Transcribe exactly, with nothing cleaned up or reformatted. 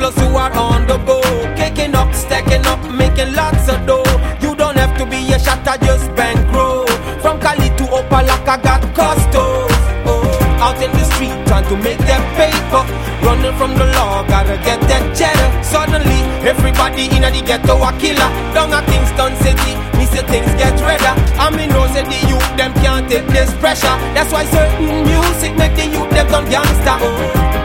hustlers who are on the go, kicking up, stacking up, making lots of dough. You don't have to be a shatter, just bankroll. From Cali to Opalaka, got custos. Oh, out in the street trying to make that paper, running from the law, gotta get that cheddar. Suddenly, everybody in the ghetto a killer. Down at Kingston City, me say things get redder. I mean, know say the youth them can't take this pressure. That's why certain music make the youth them come gangster. Oh.